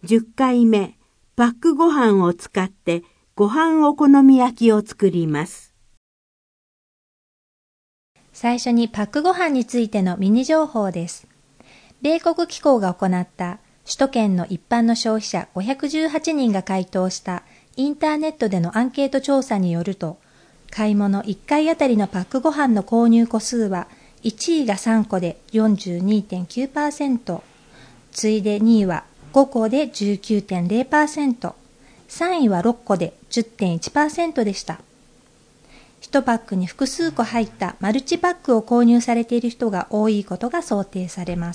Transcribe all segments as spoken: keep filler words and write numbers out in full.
じゅっかいめ、パックご飯を使ってご飯お好み焼きを作ります。 最初にパックご飯についてのミニ情報です。米国機構が行った首都圏の一般の消費者ごひゃくじゅうはちにんが回答したインターネットでのアンケート調査によると、買い物いっかいあたりのパックご飯の購入個数はいちいがさんこで よんじゅうにてんきゅうパーセント、次いでにいはごこで じゅうきゅうてんゼロパーセント、さんいはろっこで じゅってんいちパーセント でした。いちパックに複数個入ったマルチパックを購入されている人が多いことが想定されます。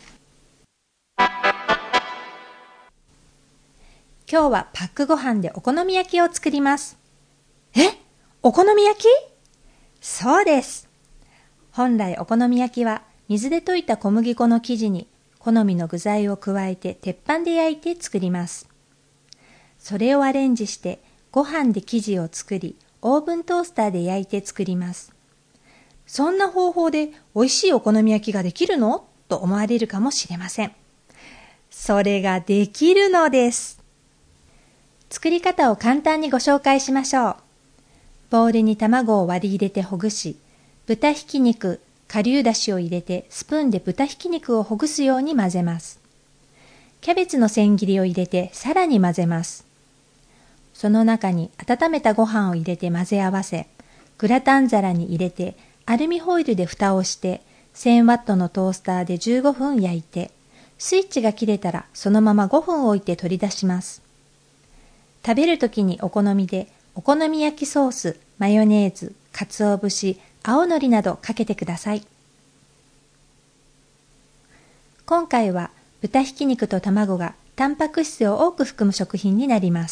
今日はパックご飯でお好み焼きを作ります。え？お好み焼き？そうです。本来お好み焼きは水で溶いた小麦粉の生地に好みの具材を加えて鉄板で焼いて作ります。それをアレンジしてご飯で生地を作り、オーブントースターで焼いて作ります。そんな方法で美味しいお好み焼きができるの？と思われるかもしれません。それができるのです。作り方を簡単にご紹介しましょう。ボウルに卵を割り入れてほぐし、豚ひき肉、顆粒だしを入れてスプーンで豚ひき肉をほぐすように混ぜます。キャベツの千切りを入れてさらに混ぜます。その中に温めたご飯を入れて混ぜ合わせ、グラタン皿に入れてアルミホイルで蓋をしてせんワットのトースターでじゅうごふん焼いて、スイッチが切れたらそのままごふん置いて取り出します。食べるときにお好みでお好み焼きソース、マヨネーズ、鰹節、青のりなどかけてください。今回は豚ひき肉と卵がタンパク質を多く含む食品になります。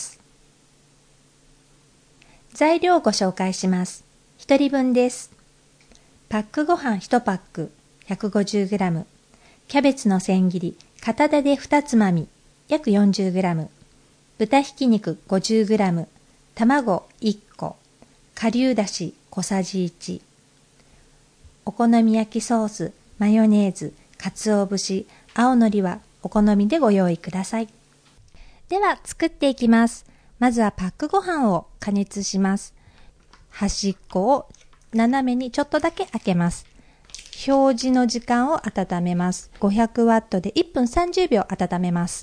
材料をご紹介します。ひとりぶんです。パックご飯いちパック ひゃくごじゅうグラム、キャベツの千切り片手でにつまみ約 よんじゅうグラム、豚ひき肉 ごじゅうグラム、卵いっこ、顆粒だし小さじいち、お好み焼きソース、マヨネーズ、鰹節、青のりはお好みでご用意ください。では作っていきます。まずはパックご飯を加熱します。端っこを斜めにちょっとだけ開けます。表示の時間を温めます。ごひゃくワットでいっぷんさんじゅうびょう温めます。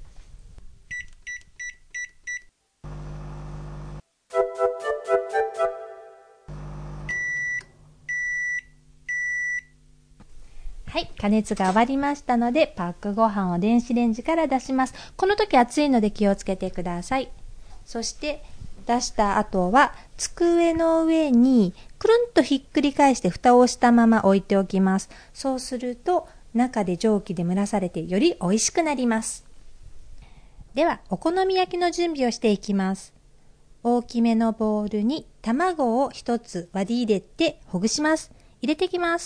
はい、加熱が終わりましたので、パックご飯を電子レンジから出します。この時熱いので気をつけてください。そして出した後は机の上にくるんとひっくり返して蓋をしたまま置いておきます。そうすると中で蒸気で蒸らされてより美味しくなります。ではお好み焼きの準備をしていきます。大きめのボウルに卵をひとつ割り入れてほぐします。入れていきます。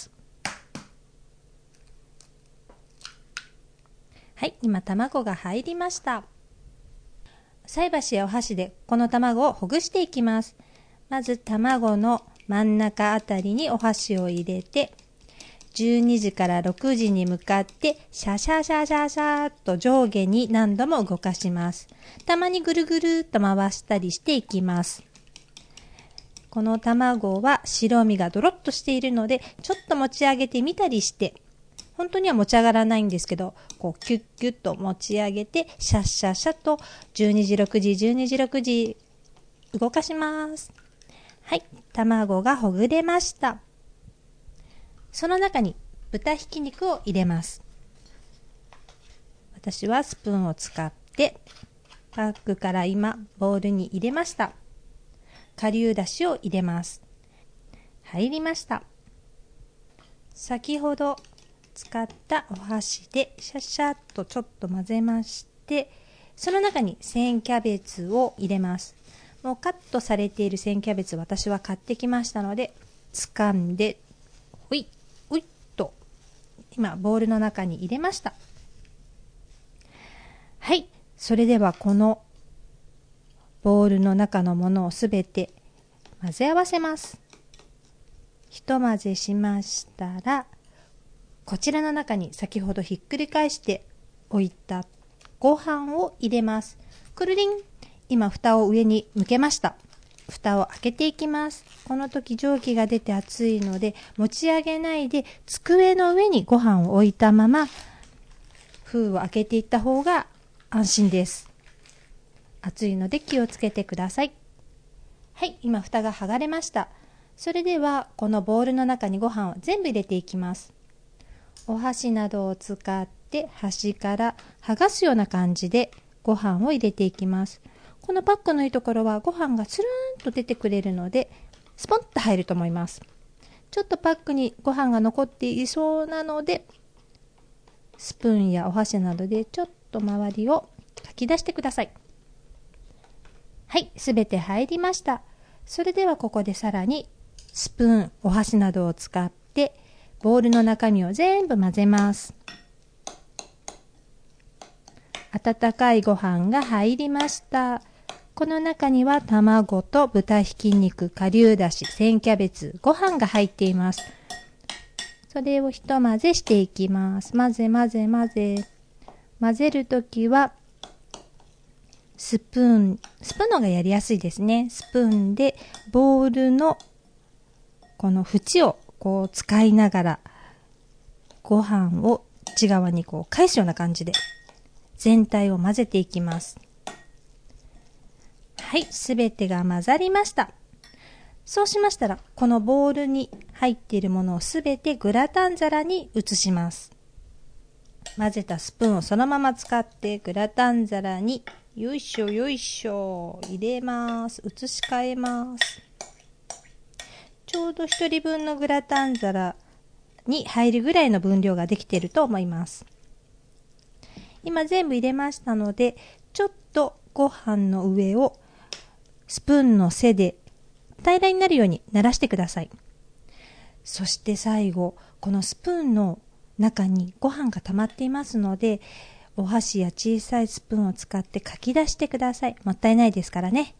はい、今卵が入りました。菜箸やお箸でこの卵をほぐしていきます。まず卵の真ん中あたりにお箸を入れて、じゅうにじからろくじに向かってシャシャシャシャシャーっと上下に何度も動かします。たまにぐるぐるっと回したりしていきます。この卵は白身がドロッとしているので、ちょっと持ち上げてみたりして、本当には持ち上がらないんですけど、こうキュッキュッと持ち上げて、シャッシャッシャッとじゅうにじろくじ、じゅうにじろくじ動かします。はい、卵がほぐれました。その中に豚ひき肉を入れます。私はスプーンを使ってパックから今ボウルに入れました。顆粒だしを入れます。入りました。先ほど使ったお箸でシャッシャッとちょっと混ぜまして、その中に千キャベツを入れます。もうカットされている千キャベツ私は買ってきましたので、掴んでほいほいっと今ボウルの中に入れました。はい、それではこのボウルの中のものをすべて混ぜ合わせます。ひと混ぜしましたら、こちらの中に先ほどひっくり返しておいたご飯を入れます。くるりん。今蓋を上に向けました。蓋を開けていきます。この時蒸気が出て熱いので持ち上げないで机の上にご飯を置いたまま封を開けていった方が安心です。熱いので気をつけてください。はい、今蓋が剥がれました。それではこのボウルの中にご飯を全部入れていきます。お箸などを使って端から剥がすような感じでご飯を入れていきます。このパックのいいところはご飯がスルーンと出てくれるのでスポンと入ると思います。ちょっとパックにご飯が残っていそうなのでスプーンやお箸などでちょっと周りをかき出してください。はい、すべて入りました。それではここでさらにスプーン、お箸などを使ってボウルの中身を全部混ぜます。温かいご飯が入りました。この中には卵と豚ひき肉、顆粒だし、千キャベツ、ご飯が入っています。それをひと混ぜしていきます。混ぜ混ぜ混ぜ。混ぜるときはスプーン、スプーンの方がやりやすいですね。スプーンでボウルのこの縁をこう使いながらご飯を内側にこう返すような感じで全体を混ぜていきます。はい、すべてが混ざりました。そうしましたら、このボウルに入っているものをすべてグラタン皿に移します。混ぜたスプーンをそのまま使ってグラタン皿によいしょよいしょ入れます。移し替えます。ちょうどひとりぶんのグラタン皿に入るぐらいの分量ができていると思います。今全部入れましたので、ちょっとご飯の上をスプーンの背で平らになるようにならしてください。そして最後、このスプーンの中にご飯が溜まっていますので、お箸や小さいスプーンを使ってかき出してください。もったいないですからね。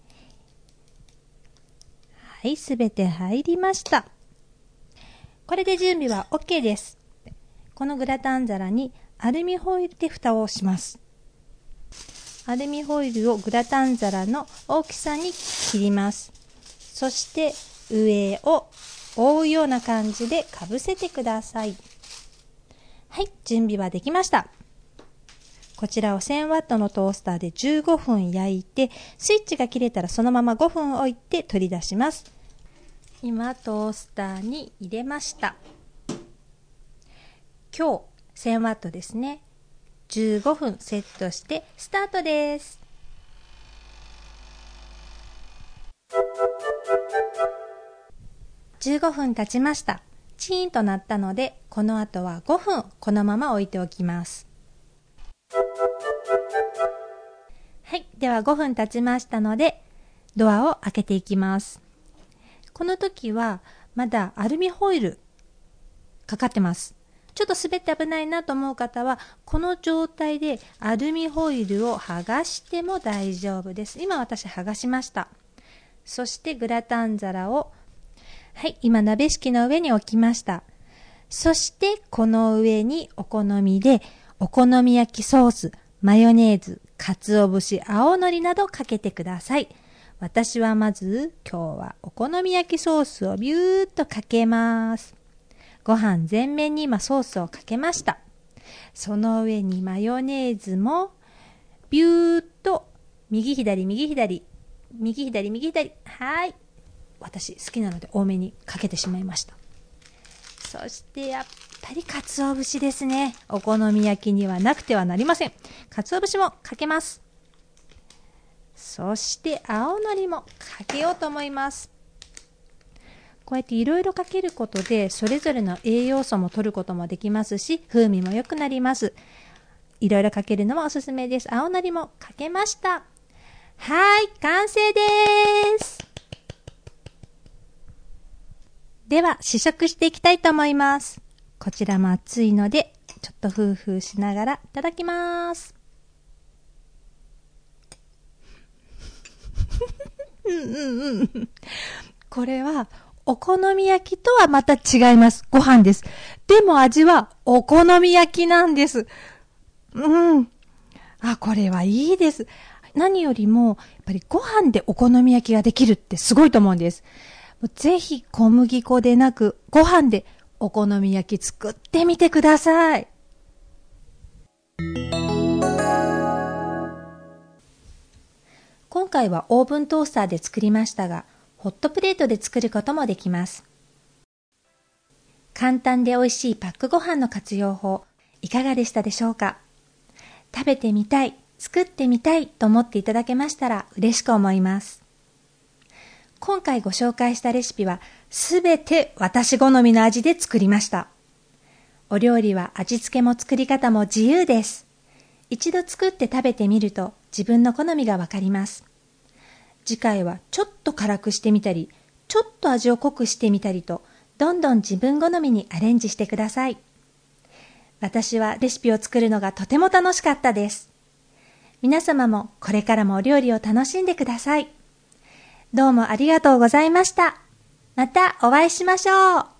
はい、すべて入りました。これで準備は OK です。このグラタン皿にアルミホイルで蓋をします。アルミホイルをグラタン皿の大きさに切ります。そして上を覆うような感じでかぶせてください。はい、準備はできました。こちらをせんワットのトースターでじゅうごふん焼いて、スイッチが切れたらそのままごふん置いて取り出します。今トースターに入れました。今日せんワットですね。じゅうごふんセットしてスタートです。じゅうごふん経ちました。チーンと鳴ったので、この後はごふんこのまま置いておきます。はい、ではごふん経ちましたので、ドアを開けていきます。この時はまだアルミホイルかかってます。ちょっと滑って危ないなと思う方は、この状態でアルミホイルを剥がしても大丈夫です。今私剥がしました。そしてグラタン皿を、はい、今鍋敷きの上に置きました。そしてこの上にお好みでお好み焼きソース、マヨネーズ、鰹節、青のりなどかけてください。私はまず今日はお好み焼きソースをビューッとかけます。ご飯全面に今ソースをかけました。その上にマヨネーズもビューッと右左右左右左右左、はい、私好きなので多めにかけてしまいました。そしてやっぱり鰹節ですね。お好み焼きにはなくてはなりません。鰹節もかけます。そして青のりもかけようと思います。こうやっていろいろかけることでそれぞれの栄養素も取ることもできますし、風味も良くなります。いろいろかけるのもおすすめです。青のりもかけました。はい、完成です。では試食していきたいと思います。こちらも熱いのでちょっとフーフーしながらいただきます。うんうんうん、これはお好み焼きとはまた違います。ご飯です。でも味はお好み焼きなんです。うん。あ、 これはいいです。何よりも、やっぱりご飯でお好み焼きができるってすごいと思うんです。ぜひ小麦粉でなく、ご飯でお好み焼き作ってみてください。今回はオーブントースターで作りましたが、ホットプレートで作ることもできます。簡単で美味しいパックご飯の活用法、いかがでしたでしょうか？食べてみたい、作ってみたいと思っていただけましたら嬉しく思います。今回ご紹介したレシピはすべて私好みの味で作りました。お料理は味付けも作り方も自由です。一度作って食べてみると自分の好みがわかります。次回はちょっと辛くしてみたり、ちょっと味を濃くしてみたりと、どんどん自分好みにアレンジしてください。私はレシピを作るのがとても楽しかったです。皆様もこれからもお料理を楽しんでください。どうもありがとうございました。またお会いしましょう。